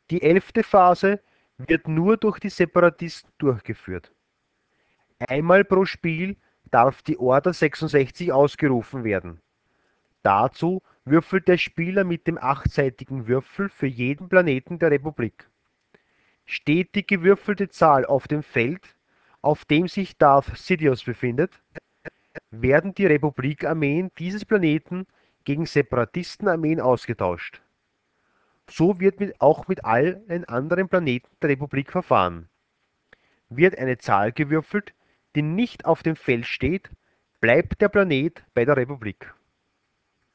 Die 11. Phase wird nur durch die Separatisten durchgeführt. Einmal pro Spiel darf die Order 66 ausgerufen werden. Dazu würfelt der Spieler mit dem achtseitigen Würfel für jeden Planeten der Republik. Steht die gewürfelte Zahl auf dem Feld, auf dem sich Darth Sidious befindet, werden die Republik-Armeen dieses Planeten gegen Separatisten-Armeen ausgetauscht. So wird auch mit allen anderen Planeten der Republik verfahren. Wird eine Zahl gewürfelt, die nicht auf dem Feld steht, bleibt der Planet bei der Republik.